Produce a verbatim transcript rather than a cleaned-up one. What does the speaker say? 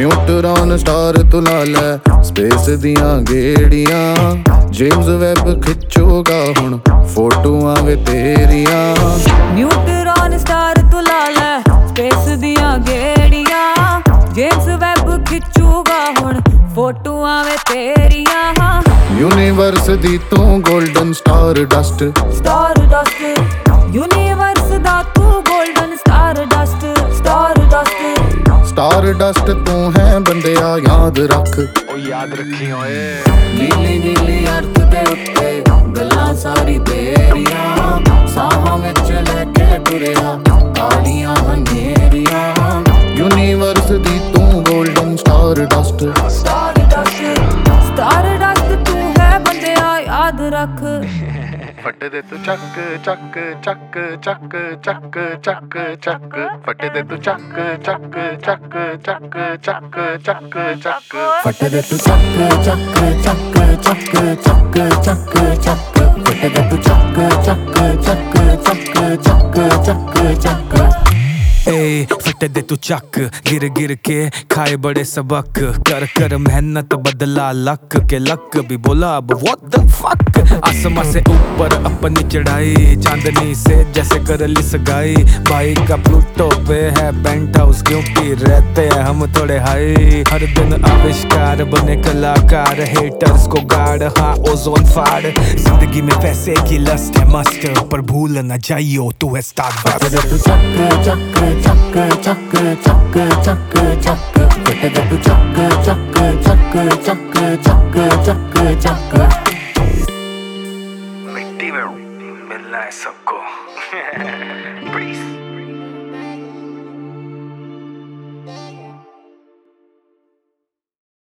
neutron star तू ला लै space दियां गेड़ियां जेम्स वैब खिचोगा हुण फोटोआं वे तेरियां न्यूट्रॉन स्टार तू ला लै स्पेस दियां गेड़ियां जेम्स वैब खिचूगा हुण फोटोआं वे तेरियां यूनिवर्स दी तू golden star dust star dust universe दा तू golden star dust star dust star dust तू है बंदिया याद रख ओ याद रखी ओए नीली नीली अर्थ दे उत्ते गल्लां सारी तेरियां साहां विच लैके टुरिया कालियां हनेरियां यूनिवर्स दी तू golden star dust star dust star dust तू है बंदिया याद रख फटे दे तू चक चक चक चक चक चक चक फटे दे तू चक चक चक चक चक चक चक फटे दे तू चक चक चक चक चक चक चक फटे दे तू चक चक चक चक चक चक चक ए फटे दे तू चक गिर गिर के खाए बड़े सबक कर कर मेहनत बदला लक के लक भी बोला अब व्हाट द फक आसमां से ऊपर अपनी चढ़ाई चांदनी से जैसे कर ली सगाई भाई का प्लूटो पे है पेंट हाउस क्योंकि रहते हैं हम थोड़े हाई हर दिन आविष्कार बने कलाकार हेटर्स को गाड़ हाँ ओजोन फाड़ जिंदगी में पैसे की लस्ट है मस्त पर भूल न जाइयो तू है स्टार चक चक चक चक चक फटे दे तू चक चक चक चक चक चक चक मिट्टी में मिलना है सबको